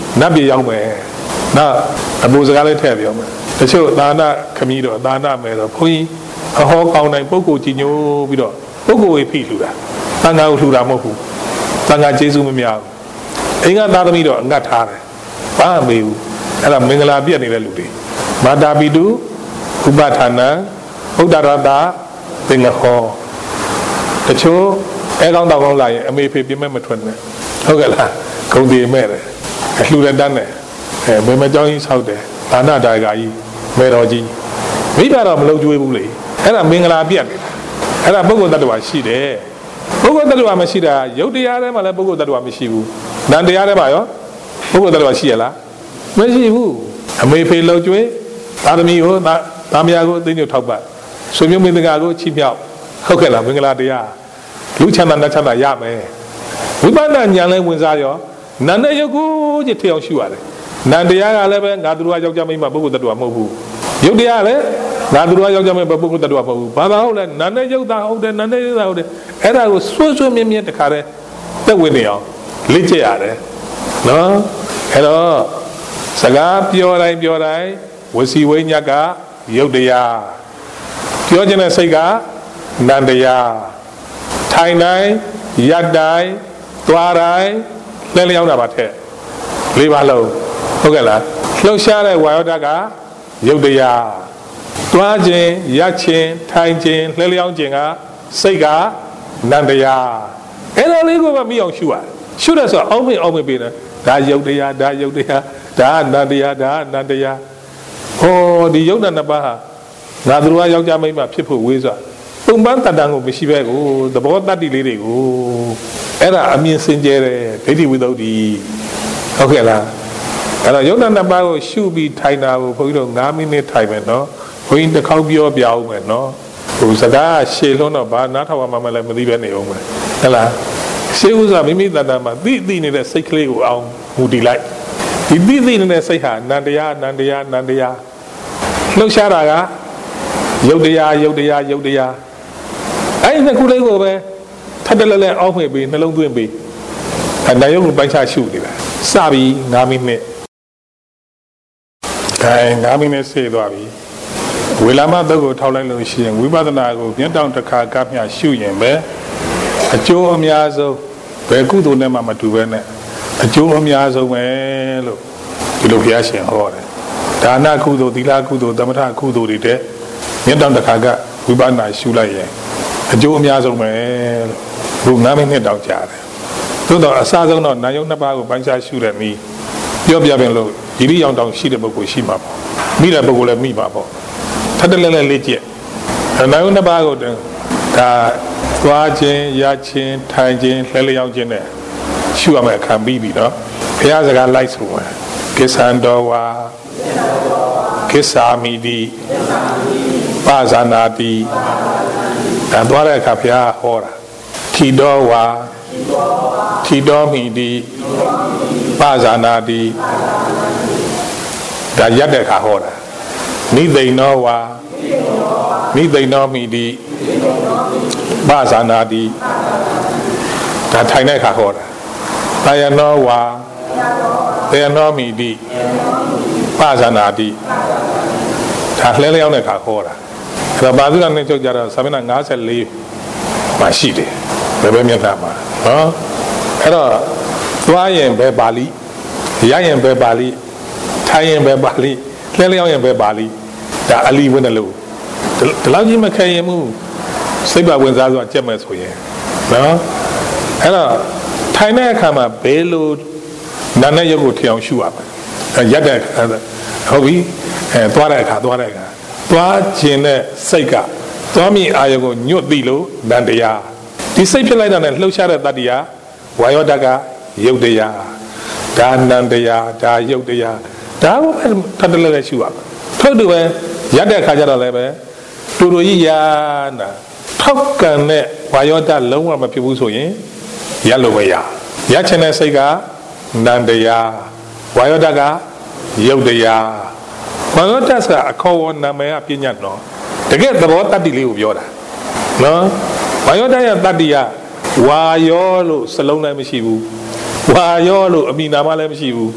နတ်ပြည်ရောက်မယ်နောက်အပူစကားလေးထည့်ပြောမယ်တချို့သာနာခမီးတော့သာနာမယ်တော့ဘုန်းကြီးအဟောကောင်းတိုင်းပုဂ္ဂိုလ်ကြီးညိုပြီးတော့ပုဂ္ဂိုလ်ဝေဖိလှူတာသံဃာကိုလှူတာမဟုတ်ဘူးသံဃာကျေးဇူးမများဘူးအိမ်ကသားသမီးတော့အငတ်ထားတယ်ဘာမှမေးဘူးအဲ့ဒါမင်္ဂလာပြည့်နေတဲ့လူတွေမာတာပိတုဥပဌာနဥဒ္ဒရတသင်္ဃဟောတချို့အဲကောင်းတောက်ကောင်းလာရင်အမေဖေပြမဲ့မထွက်နဲ့ဟုတ်ကဲ့လားဂုံတည်မဲ့တယ်အလှူတဲ့တန်းနဲ့အဲဘယ်မှာကြောင်းကြီးဆောက်တယ်ဒါနဒါယကကြီးမေတော်ကြီးမိဘတော့မလုံကျွေးဘူးလေအဲ့ဒါမင်္ဂလာပြည့်နေတာအဲ့ဒါပုဂ္ဂိုလ်တ attva ရှိတယ်ပုဂ္ဂိုလ်တ attva မရှိတာယုတ်တရားထဲမှာလည်းပုဂ္ဂိုလ်တ attva မရှိဘူးနန္တရားထဲမှာရောပုဂ္ဂိုလ်တ attva ရှိရလားမရှိဘူးအမေဖေလုံကျွေးသာသမီကိုသားမယားကိုအသိဉာဏ်ထောက်ပတ်ဆွေမျိုးမင်းတကာကိုချီးမြှောက်ဟုတ်ကဲ့လားမင်္ဂလာတရားလူချမ်းသာနတ်ချမ်းသာရမယ်ဝိပဿနာဉာဏ်လည်းဝင်စားရောနာနဲ့ယုတ်ကိုကြည့်ထအောင်ရှုရတယ်နန္တရားကလည်းပဲငါသူတို့ကယောက်ျားမိန်းမပုဂ္ဂိုလ်တ attva မဟုတ်ဘူးယုတ်တရားလည်းငါသူတို့ကယောက်ျားမိန်းမပုဂ္ဂိုလ်တ attva မဟုတ်ဘူးဘာသာဟုတ်လဲနာနဲ့ယုတ်တာဟုတ်တယ်နာနဲ့ယုတ်တာဟုတ်တယ်အဲ့ဒါကိုဆွဆွမြင်းမြင်းတခါတည်းသက်ဝင်နေအောင်လေ့ကျက်ရတယ်နော်အဲ့တော့စကားပြောတိုင်းပြောတိုင်းဝစီဝိညာကယုတ်တရားပြောခြင်းတဲ့စိတ်ကနန္တရားထိုင်တိုင်းရပ်တိုင်းသွားတိုင်းလဲလျောင်းတာပါထက်လေးပါလုံးဟုတ်ကဲ့လားလှုပ်ရှားတဲ့ဝါယောဓာတ်ကယုတ်တရားသွားခြင်းရပ်ခြင်းထိုင်ခြင်းလဲလျောင်းခြင်းကစိတ်ကနန္တရားအဲ့ဒါလေးကိုပဲမိအောင်ရှုရရှုတယ်ဆိုတော့အောင်းမေအောင်းမေပေးတယ်ဒါယုတ်တရားဒါယုတ်တရားဒါနန္တရားဒါနန္တရားဟောဒီယုတ်တဲ့နှစ်ပါးဟာငါတို့ကယောက်ျားမိန်းမဖြစ်ဖို့ဝေးစွာပုံပန်းတန်တန်ကိုမရှိပဲကိုသဘောတတ္တိလေးတွေကိုအဲ့ဒါအမြင်စင်ကြဲတယ်ဒိဋ္ဌိဝိသုဒ္ဓိဟုတ်ကဲ့လားအဲ့တော့ယုတ်တဲ့နှစ်ပါးကိုရှုပြီးထိုင်တာကိုဘုန်းကြီးတို့၅မိနစ်ထိုင်မယ်နော်ဘုန်းကြီးတစ်ခေါက်ပြောပြအောင်မယ်နော်ဟိုစကားရှည်လွန်းတော့ဘာနားထောင်မှမလည်းမသိပဲနေအောင်မယ်ဟုတ်လားရှေးဥစွာမိမိတန်တန်မှာသိသိနေတဲ့စိတ်ကလေးကိုအောင်မူတည်လိုက်ဒီသိသိနေတဲ့စိတ်ဟာနန္တရားနန္တရားနန္တရားလှုပ်ရှားတာကယုတ်တရားယုတ်တရားယုတ်တရားအဲ့ဒီနှစ်ခုလေးကိုပဲထပ်တလဲလဲအောက်မှပြီးနှလုံးသွင်းပြီးအဲနာယုတ်ကိုပိုင်းခြားရှုနေတာစပြီး၅မိနစ်အဲ၅မိနစ်ဆေးသွားပြီဝေလာမသုတ်ကိုထောက်လိုက်လို့ရှိရင်ဝိပဿနာကိုမျက်တောင်တစ်ခါကမျှရှုရင်ပဲအကျိုးအများဆုံးဘယ်ကုသိုလ်နဲ့မှမတူပဲနဲ့အကျိုးအများဆုံးပဲလို့ဒီလိုဘုရားရှင်ဟောတယ်ဒါနကုသိုလ်သီလကုသိုလ်သမထကုသိုလ်တွေတဲ့မျက်တောင်တစ်ခါကဝိပဿနာရှုလိုက်ရင်အကျိုးအများဆုံးပဲလို့ဘု၅မိနစ်တောင်ကြာတယ်သို့တော့အစဆုံးတော့နာယုံနှစ်ပါးကိုပိုင်းခြားရှုတဲ့နည်းပြောပြပြန်လို့ဒီလိုအောင်တောင်ရှိတဲ့ပုဂ္ဂိုလ်ရှိမှာပေါ့မိတဲ့ပုဂ္ဂိုလ်လည်းမိမှာပေါ့ထပ်တလဲလဲလေးကျက်နာယုံနှစ်ပါးကိုဒါသွားခြင်းရခြင်းထိုင်ခြင်းလှဲလျောင်းခြင်းနဲ့ရှုရမယ်ခံပြီးပြီနော်ဘုရားစကားလိုက်ဆိုမယ်ကိစ္ဆန္တောဝါကိစ္ဆာမိတိပါဇာနာတိဒါသွားတဲ့အခါဘုရားဟောတာထီတော်ဝါထီတော်မိတိပါဇာနာတိဒါရက်တဲ့အခါဟောတာနိသိဏောဝါနိသိဏောမိတိပါဇာနာတိဒါထိုင်တဲ့အခါဟောတာတာယနောဝါတေယနောမိတိပါဇာနာတိဒါလှဲလျောင်းတဲ့အခါဟောတာအဲ့တော့ဘာသုကနဲ့ချုပ်ကြတော့သာမဏေ၅၄မှာရှိတယ်ဘယ်ဘက်မျက်နှာမှာနော်အဲ့တော့သွားရင်ဘယ်ပါဠိရရင်ဘယ်ပါဠိထိုင်ရင်ဘယ်ပါဠိလှဲလျောင်းရင်ဘယ်ပါဠိဒါအလီဝင်တယ်လို့ဒီလောက်ကြီးမခဲရင်မှုစိတ်ပါဝင်စားဆိုတာကြက်မဲ့ဆိုရင်နော်အဲ့တော့ထိုင်တဲ့အခါမှာဘယ်လိုနာနဲ့ရုပ်ကိုထအောင်ရှုရမလဲရက်တဲ့ဟုတ်ပြီအဲသွားတဲ့အခါသွားတဲ့အခါသွားခြင်းနဲ့စိတ်ကသွားမိအာယုကိုညွတ်သိလို့နန္တရားဒီစိတ်ဖြစ်လိုက်တာနဲ့လှုပ်ရှားတဲ့တတ္တိယဝါယောဓာတ်ကယုတ်တရားဒါနန္တရားဒါယုတ်တရားဒါကိုပဲထပ်တလဲလဲရှုရမယ်ထို့တူပဲရက်တဲ့အခါကျတော့လည်းပဲတူတူကြီးရာနာထောက်ကန်တဲ့ဝါယောဓာတ်လုံးဝမဖြစ်ဘူးဆိုရင်ရက်လို့မရရချင်တဲ့စိတ်ကနန္တရားဝါယောဓာတ်ကယုတ်တရားဝါယောဓာတ်ကအခေါ်ဝနာမည်အပညာတော်တကယ်သဘောတတ္တိလေးကိုပြောတာနော်ဝါယောဓာတ်ရဲ့တတ္တိကဝါယောလို့စလုံးလည်းမရှိဘူးဝါယောလို့အမိနာမလည်းမရှိဘူးဒီ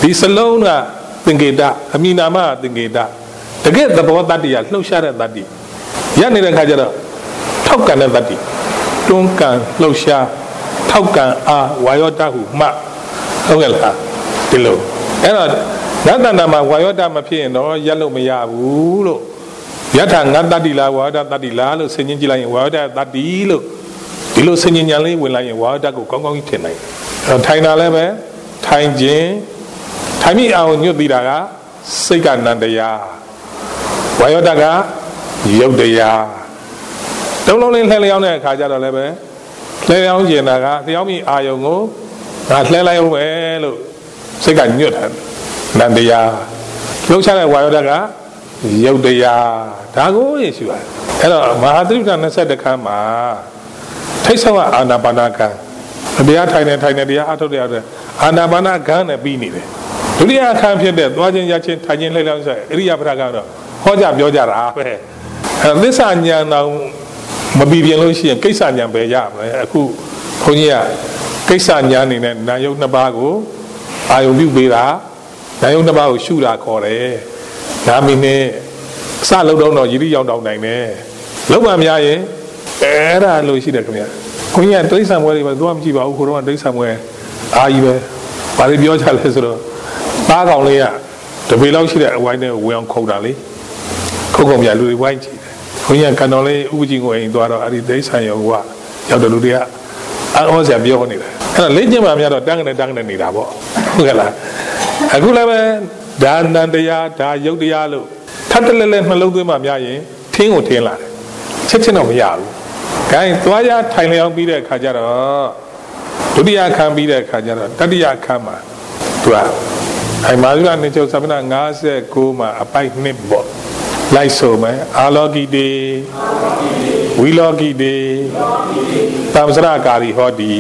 ဒီစလုံးကသင်္ကေတအမိနာမသင်္ကေတတကယ်သဘောတတ္တိကလှုပ်ရှားတဲ့တတ္တိရနေတဲ့ခါကျတော့ထောက်ကန်တဲ့တတ္တိတွန်းကန်လှုပ်ရှားထောက်ကန်အားဝါယောတဟုမှဟုတ်ကဲ့လားဒီလိုအဲ့တော့နတ်တဏ္ဍာမှာဝါယောတမဖြစ်ရင်တော့ရက်လို့မရဘူးလို့ယထာငါတတ္တိလားဝါယောတတတ္တိလားလို့ဆင်ញင်ကြည့်လိုက်ရင်ဝါယောတတတ္တိလို့ဒီလိုဆင်ញင်ညာလေးဝင်လိုက်ရင်ဝါယောတကိုကောင်းကောင်းကြီးထင်နိုင်တယ်ထိုင်တာလည်းပဲထိုင်ခြင်းထိုင်မိအောင်ညွတ်ပြီးတာကစိတ်ကနန္တရားဝါယောတကယုတ်တရားတုံးလုံးလေးလှဲလျောင်းတဲ့အခါကျတော့လည်းပဲလှဲလျောင်းကျင်တာကလျောင်းမိအာယုံကိုငါလှဲလိုက်အောင်ပဲလို့စိတ်ကညွတ်တယ်နန္တရားလှုပ်ရှားတဲ့ဝါယောတကယုတ်တရားဒါကိုရရှိပါတယ်အဲ့တော့မဟာသတိပဋ္ဌာန်နှစ်ဆယ့်တစ်ခန်းမှာထိတ်ဆုံးကအာနာပါနာကံတရားထိုင်နေထိုင်နေတရားအထုတ်တဲ့အတွက်အာနာပါနာကံနဲ့ပြီးနေတယ်ဒုတိယအခန်းဖြစ်တဲ့သွားခြင်းရခြင်းထိုင်ခြင်းလှည့်လျောင်းဆိုအရိယပဋ္ဌာန်ကတော့ဟောကြပြောကြတာပဲအဲသစ္စာဉာဏ်တော်မပြီးပြင်းလို့ရှိရင်ကိစ္စဉာဏ်ပဲရမယ်အခုဘုန်းကြီးကကိစ္စဉာဏ်နေနဲ့နာယုတ်နှစ်ပါးကိုအာယုံပြုပေးတာနာယုတ်နှစ်ပါးကိုရှုတာခေါ်တယ်ဒါမင်းနဲ့အစလုံးတော့ရည်ရည်ရောက်တောင်းနိုင်တယ်လုံးဝမများရင်အဲ့ဒါလို့ရှိတယ်ခင်ဗျာခွန်ကြီးကတိရစ္ဆာန်ပွဲတွေပဲသွားမကြည့်ပါဘူးခိုးတော့တိရစ္ဆာန်ပွဲအာကြီးပဲဘာလို့ပြောချလဲဆိုတော့သားကောင်လေးကတပေလောက်ရှိတဲ့အဝိုင်းနဲ့ဝေအောင်ခုတ်တာလေခုတ်ကုန်ပြလူတွေဝိုင်းကြည့်တယ်ခွန်ကြီးကကန်တော်လေးဥပကြီးကိုအိမ်သွားတော့အဲ့ဒီတိရစ္ဆာန်ရောကရောက်တဲ့လူတွေကအော်ဆရာပြောနေတယ်အဲ့ဒါလက်ကျင်မှများတော့တန်းကနေတန်းကနေနေတာပေါ့ဟုတ်ကဲ့လားအခုလည်းပဲဒါနန္တရားဒါယုတ်တရားလို့ထပ်တလဲလဲနှလုံးသွင်းမှများရင်ထင်းကိုထင်းလာတယ်ချက်ချင်းတော့မရဘူး။ခိုင်းသွားရထိုင်လျောင်းပြီးတဲ့အခါကျတော့ဒုတိယအခန်းပြီးတဲ့အခါကျတော့တတိယအခန်းမှာသူကအိမ်မာဇုကနေချုပ်သမဏ၅၉မှာအပိုက်နှစ်ပေါ့လိုက်ဆိုမယ်အာလောကိတေဝီလောကိတေသံစရကာရီဟောဒီ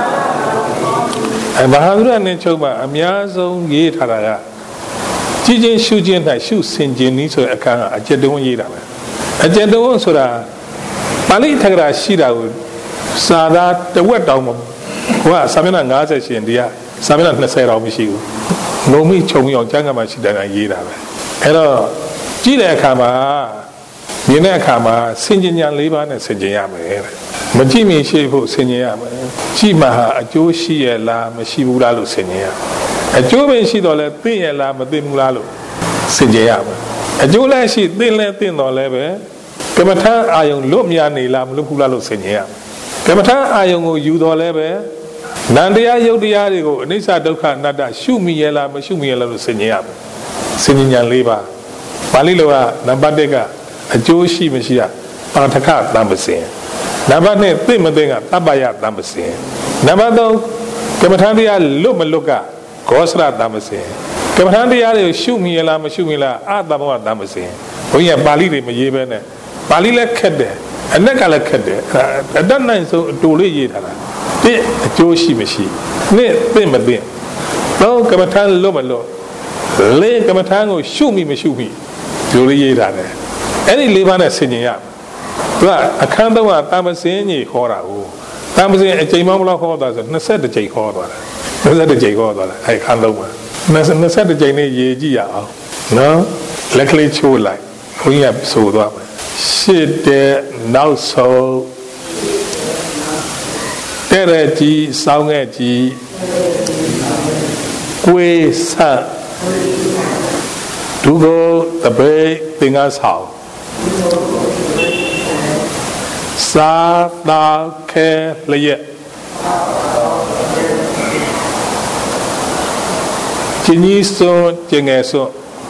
အိမ်မာဇုကနေချုပ်မှာအများဆုံးရေးထားတာကကြည်ချင်းရှုချင်း၌ရှုစင်ခြင်းနည်းဆိုတဲ့အခန်းကအကျဉ်းတုံးရေးတာပဲအကျဉ်းတုံးဆိုတာပါဠိထက္ကရာရှိတာကိုစာသားတဝက်တောင်မဟိုကစာမျက်နှာ၅၀ရှင်တရားစာမျက်နှာ၂၀တောင်မရှိဘူးငုံမိခြုံအောင်ကျမ်းဂန်မှာရှိတယ်ကရေးတာပဲအဲ့တော့ကြည့်တဲ့အခါမှာမြင်တဲ့အခါမှာဆင်ခြင်ဉာဏ်၄ပါးနဲ့ဆင်ခြင်ရမယ်တဲ့မကြည့်မြင်ရှိဖို့ဆင်ခြင်ရမယ်ကြည့်မှဟာအကျိုးရှိရလားမရှိဘူးလားလို့ဆင်ခြင်ရအကျိုးပဲရှိတော့လဲသိရလားမသိဘူးလားလို့ဆင်ခြင်ရမယ်အကျိုးလည်းရှိသိလဲသိတော့လဲပဲကမ္မထာအာယုံလွတ်မြနေလားမလွတ်ဘူးလားလို့ဆင်ခြင်ရမယ်ကမ္မထာအာယုံကိုယူတော်လဲပဲနန္တရားယုတ်တရားတွေကိုအနိစ္စဒုက္ခအနတ္တရှုမိရလားမရှုမိရလားလို့ဆင်ခြင်ရမယ်ဆင်ခြင်ဉာဏ်၄ပါးပါဠိလိုကနံပါတ်၁ကအကျိုးရှိမရှိကပါဋကတံပစင်နံပါတ်၂သိမသိကတပ္ပယတံပစင်နံပါတ်၃ကမ္မထာတရားလွတ်မလွတ်ကဂောစရတံပစင်ကမ္မထာတရားတွေကိုရှုမိရလားမရှုမိလားအတ္တဘောတံပစင်ဘုန်းကြီးကပါဠိတွေမရေးဘဲနဲ့ပါဠိလည်းခက်တယ်အနက်ကလည်းခက်တယ်အတတ်နိုင်ဆုံးအတူလေးရေးထားတာတစ်အကျိုးရှိမရှိနှစ်သိမသိသုံးကမ္မထာလွတ်မလွတ်လေးကမ္မထာကိုရှုမိမရှုမိဒီလိုလေးရေးထားတယ်အဲ့ဒီလေးပါးနဲ့ဆင်ခြင်ရသူကအခန်းသုံးကတမ္ပစင်းကြီးခေါ်တာကိုတမ္ပစင်းအချိန်မှမလောက်ခေါ်တာဆို၂၁ကြိမ်ခေါ်သွားတာ၂၁ကြိမ်ခေါ်သွားတာအဲ့အခန်းသုံးမှာ၂၁ကြိမ်နဲ့ရေးကြည့်ရအောင်နော်လက်ကလေးချိုးလိုက်ဘုန်းကြီးကဆိုသွားမယ်ရှစ်တဲ့နောက်ဆုံးတဲ့ရကြီးစောင်းခဲ့ကြီးကိုယ်ဆက်ဒုက္ခတပိသင်္ကဆောင်စာတာခဲလျက်ကျင်းကြီးစွန်းကျင်ငယ်စွန်း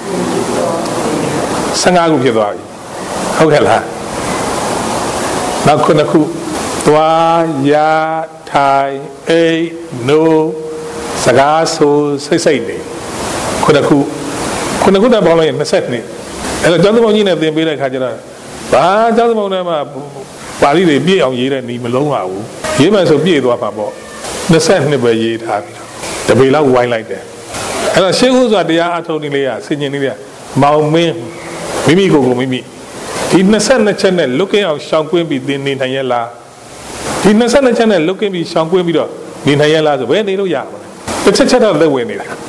ဆယ်ငါးခုဖြစ်သွားပြီဟုတ်ကဲ့လားနောက်ခုနှစ်ခုသွားရထိုင်အိတ်နိုးစကားဆိုစိတ်စိတ်နေခုနှစ်ခုခုနှစ်ခုတည်းပေါင်းလိုက်ရင်၂၂အဲ့တော့ကျောင်းသမုံကြီးနဲ့သင်ပေးတဲ့အခါကျတော့ဘာကျောင်းသမုံထဲမှာပါဠိတွေပြည့်အောင်ရေးတဲ့နီးမလုံးပါဘူးရေးမှဆိုပြည့်သွားမှာပေါ့၂၂ပဲရေးထားပြီတပေလောက်ဝိုင်းလိုက်တယ်အဲ့တော့ရှင်းဥစွာတရားအထုတ်နည်းလေးကဆင်ញင်နည်းလေးမောင်မင်းမိမိကိုယ်ကိုမိမိဒီ၂၂ချက်နဲ့လွတ်ကင်းအောင်ရှောင်ကွင်းပြီးသင်နေနိုင်ရလားဒီ၂၂ချက်နဲ့လွတ်ကင်းပြီးရှောင်ကွင်းပြီးတော့နေနိုင်ရလားဆိုဘယ်နေလို့ရမှာလဲတစ်ချက်ချက်တော့လက်ဝင်နေတာ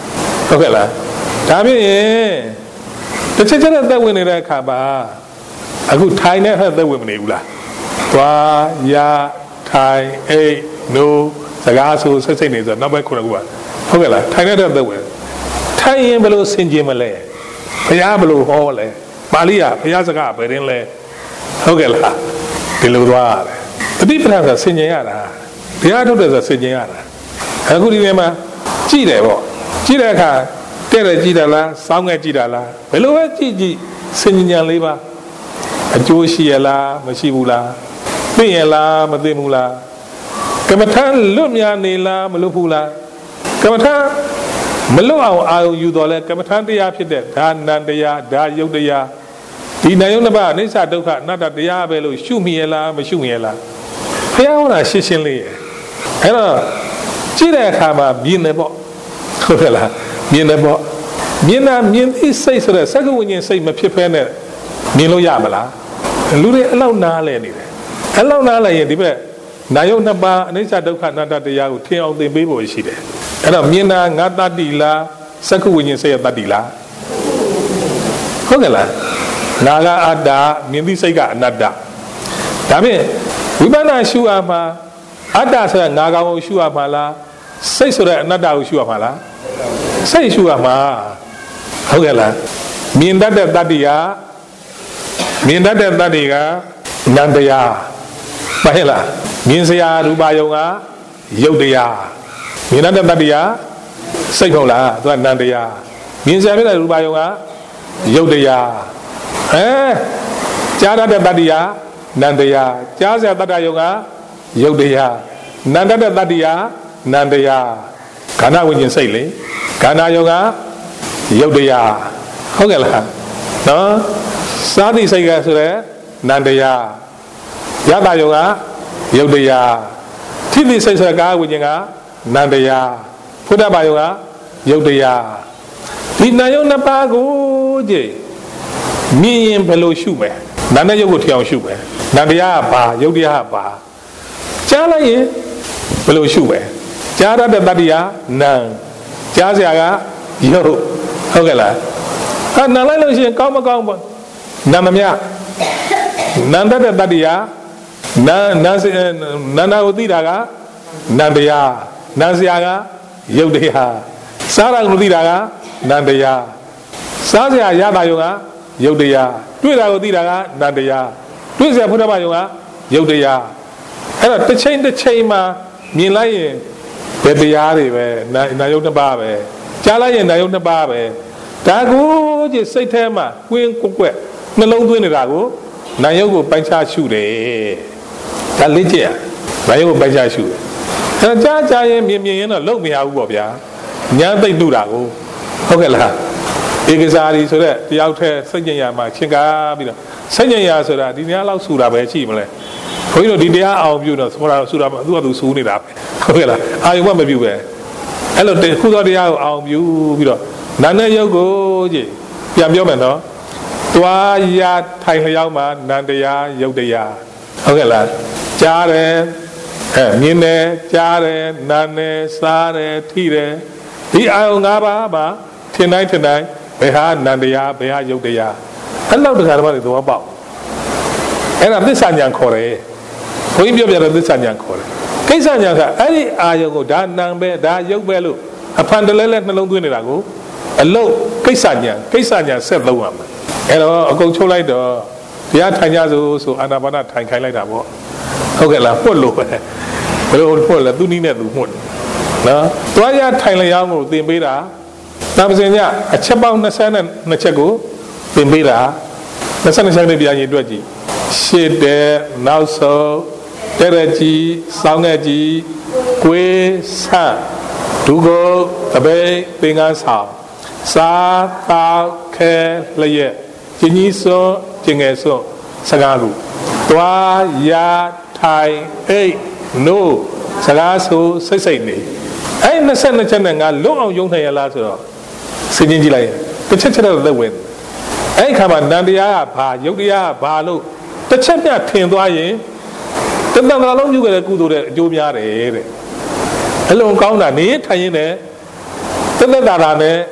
ဟုတ်ကဲ့လားဒါဖြင့်တစ်ချက်ချက်နဲ့သက်ဝင်နေတဲ့အခါမှာအခုထိုင်တဲ့ဟဲ့သက်ဝင်မနေဘူးလားသွားရထိုင်အိတ်နိုးစကားဆိုစိတ်စိတ်နေဆိုနောက်ဘက်ခုနကဟုတ်ကဲ့လားထိုင်တဲ့သက်ဝင်ထိုင်ရင်ဘယ်လိုဆင်ခြင်မလဲဘုရားဘယ်လိုဟောလဲပါဠိကဘုရားစကားဘယ်ရင်လဲဟုတ်ကဲ့လားဒီလိုသွားရတယ်တတိပဌာန်ဆိုဆင်ခြင်ရတာဘုရားထုတ်တယ်ဆိုဆင်ခြင်ရတာအခုဒီနေရာမှာကြည့်တယ်ပေါ့ကြည့်တဲ့အခါတဲ့တယ်ကြည့်တာလားစောင်းငယ်ကြည့်တာလားဘယ်လိုပဲကြည့်ကြည့်ဆင်ခြင်လေးပါအကျိုးရှိရလားမရှိဘူးလားသိရလားမသိဘူးလားကမ္မထာလွတ်များနေလားမလွတ်ဘူးလားကမ္မထာမလွတ်အောင်အာရုံယူတော်လဲကမ္မထာတရားဖြစ်တဲ့ဒါနံတရားဒါယုတ်တရားဒီနာယုတ်နှစ်ပါးအိဋ္ဌဒုက္ခအနတ္တတရားပဲလို့ရှုမြင်လားမရှုမြင်လားဘုရားဟောတာရှင်းရှင်းလေးရဲ့အဲ့တော့ကြည့်တဲ့အခါမှာမြင်တယ်ပေါ့ဟုတ်ကဲ့လားမြင်တယ်ပေါ့မြင်တာမြင်သိစိတ်ဆိုတဲ့စက္ကဝိညာဉ်စိတ်မဖြစ်ဖဲနဲ့မြင်လို့ရမလားလူတွေအလောက်နားလဲနေတယ်အလောက်နားလဲရင်ဒီဘက်နာယုတ်နှစ်ပါးအနိစ္စဒုက္ခအနတ္တတရားကိုထင်အောင်သင်ပေးဖို့ရှိတယ်အဲ့တော့မြင်တာငါတတ္တိလားစက္ကဝိညာဉ်စိတ်ရတတ္တိလားဟုတ်ကဲ့လားနာကအတ္တမြင်သိစိတ်ကအနတ္တဒါဖြင့်ဝိပဿနာရှုအမှာအတ္တဆိုတဲ့ငါကောင်ကိုရှုအမှာလားစိတ်ဆိုတဲ့အနတ္တကိုရှုအမှာလားစိတ်ရှုအမှာဟုတ်ကဲ့လားမြင်တတ်တဲ့တတ္တိကမြင်တတ်တဲ့တတ္တိကနံတရားမှန်ဟဲ့လားမြင်စရာရူပယုံကယုတ်တရားမြင်တတ်တဲ့တတ္တိကစိတ်ဟုတ်လားသူကနံတရားမြင်စရာဖြစ်တဲ့ရူပယုံကယုတ်တရားအဲကြားတတ်တဲ့တတ္တိကနံတရားကြားစရာတတ္တယုံကယုတ်တရားနံတတ်တဲ့တတ္တိကနံတရားခန္ဓာဝိညာဉ်စိတ်လေခန္ဓာယုံကယုတ်တရားဟုတ်ကဲ့လားနော်စာတိစိတ်ကဆိုရဲနံတရားယတယုံကယုတ်တရားထိတိစိတ်ဆိုရဲကာဝိညာဉ်ကနံတရားဖုဒ္ဓဘာယုံကယုတ်တရားဒီနာယုံနှစ်ပါးကိုကြည့်မြင်ရင်ဘယ်လိုရှုမလဲနာနဲ့ယုတ်ကိုထီအောင်ရှုမယ်နံတရားကဘာယုတ်တရားကဘာကြားလိုက်ရင်ဘယ်လိုရှုမယ်ကြားရတဲ့တတ္တိကနံကြားစရာကယုတ်ဟုတ်ကဲ့လားဟာနံလိုက်လို့ရှိရင်ကောင်းမကောင်းပေါ့နံမမြနံတတ်တဲ့တတ္တိကနံနံနန္ဒကိုသိတာကနံတရားနံစရာကယုတ်တရားစားတာကိုသိတာကနံတရားစားစရာရတာယုံကယုတ်တရားတွေ့တာကိုသိတာကနံတရားတွေ့စရာဖုဒ္ဓဘာယုံကယုတ်တရားအဲ့တော့တစ်ချိန်တစ်ချိန်မှာမြင်လိုက်ရင်ဘယ်တရားတွေပဲနာယုတ်နှစ်ပါးပဲကြားလိုက်ရင်နာယုတ်နှစ်ပါးပဲဒါကိုကြည့်စိတ်ထဲမှာကွင်းကွက်ကွက်နှလုံးသွင်းနေတာကိုနာယုတ်ကိုပိုင်းခြားရှုတယ်ဒါလေ့ကျင့်ရနာယုတ်ကိုပိုင်းခြားရှုတယ်အဲကြားကြားရင်မြင်မြင်ရင်တော့လုံးမရဘူးပေါ့ဗျာညာသိပ်တူတာကိုဟုတ်ကဲ့လားဧကစားရီဆိုတဲ့တယောက်တည်းစိတ်ညင်ရမှာချင်းကားပြီးတော့စိတ်ညင်ရဆိုတာဒီနေ့လောက်ဆူတာပဲရှိမလဲဘုန်းကြီးတို့ဒီတရားအောင်ပြုတော့ဆိုတာဆူတာသူကသူဆူနေတာပဲဟုတ်ကဲ့လားအာယုံမပြုပဲအဲ့လိုခုသောတရားကိုအောင်ပြုပြီးတော့နာနဲ့ယုတ်ကိုကြည့်ပြန်ပြောမယ်နော်သွားရထိုင်လျောက်မှာနန္တရားယုတ်တရားဟုတ်ကဲ့လားကြားတယ်အဲမြင်တယ်ကြားတယ်နားတယ်စားတယ်ထိတယ်ဒီအာယုံ၅ပါးမှာထင်တိုင်းထင်တိုင်းဘယ်ဟာနန္တရားဘယ်ဟာယုတ်တရားအဲ့လောက်တရားတော်တွေသဘောပေါက်အဲ့ဒါသစ္စာဉာဏ်ခေါ်တယ်ဘုန်းကြီးပြောပြတဲ့သစ္စာဉာဏ်ခေါ်တယ်ကိစ္စဉာဏ်ကအဲ့ဒီအာယုံကိုဒါနံပဲဒါယုတ်ပဲလို့အဖန်တလဲလဲနှလုံးသွင်းနေတာကိုအလုံးကိစ္စဉာဏ်ကိစ္စဉာဏ်ဆက်သုံးရမှာအဲ့တော့အကုန်ချုပ်လိုက်တော့တရားထိုင်ကြဆိုဆိုအာနာပါနထိုင်ခိုင်းလိုက်တာပေါ့ဟုတ်ကဲ့လားပွတ်လို့ပဲဘယ်လိုပွတ်လဲသူနီးနဲ့သူမှုတ်နော်သွားရထိုင်လျောင်းကိုသင်ပေးတာတပ္ပဇင်ညအချက်ပေါင်း၂၂ချက်ကိုသင်ပေးတာ၂၂ချက်နဲ့ပြန်ရင်တွေ့ကြည့်ရှေ့တဲ့နောက်ဆုံးတဲ့ရကြီးစောင်းငယ်ကြီးကိုယ်ဆန့်ဒုကိုတပိတ်သင်္ကန်းဆောင်စားတောက်ခဲလျက်ကျင်းကြီးစွန်းကျင်ငယ်စွန်းစကားလူသွားရထိုင်အိတ်နိုးစကားဆိုစိတ်စိတ်နေအဲ့၂၂ချက်နဲ့ငါလွတ်အောင်ယုံနိုင်ရလားဆိုတော့စဉ်းကျင်ကြည့်လိုက်ရင်တစ်ချက်ချက်တော့သက်ဝင်အဲ့ခါမှာနန္တရားကဘာယုတ်တရားကဘာလို့တစ်ချက်ပြထင်သွားရင်တဏ္ဍာလုံးပြုခဲ့တဲ့ကုသိုလ်တဲ့အကျိုးများတယ်တဲ့အဲ့လိုကောင်းတာနေထိုင်ရင်လည်းတသက်တာတာနဲ့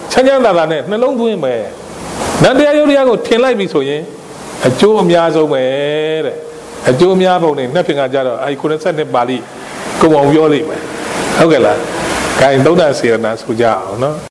ချမ်းချမ်းသာသာနဲ့နှလုံးသွင်းမယ်နတ်တရားယုတ်တရားကိုထင်လိုက်ပြီဆိုရင်အကျိုးအများဆုံးပဲတဲ့အကျိုးအများပုံနဲ့နှစ်ဖင်ကကြတော့အဲဒီခုနှစ်နှစ်ပါဠိကုံအောင်ပြောလိမ့်မယ်ဟုတ်ကဲ့လား gain သုဒ္ဓစေရနာဆိုကြအောင်နော်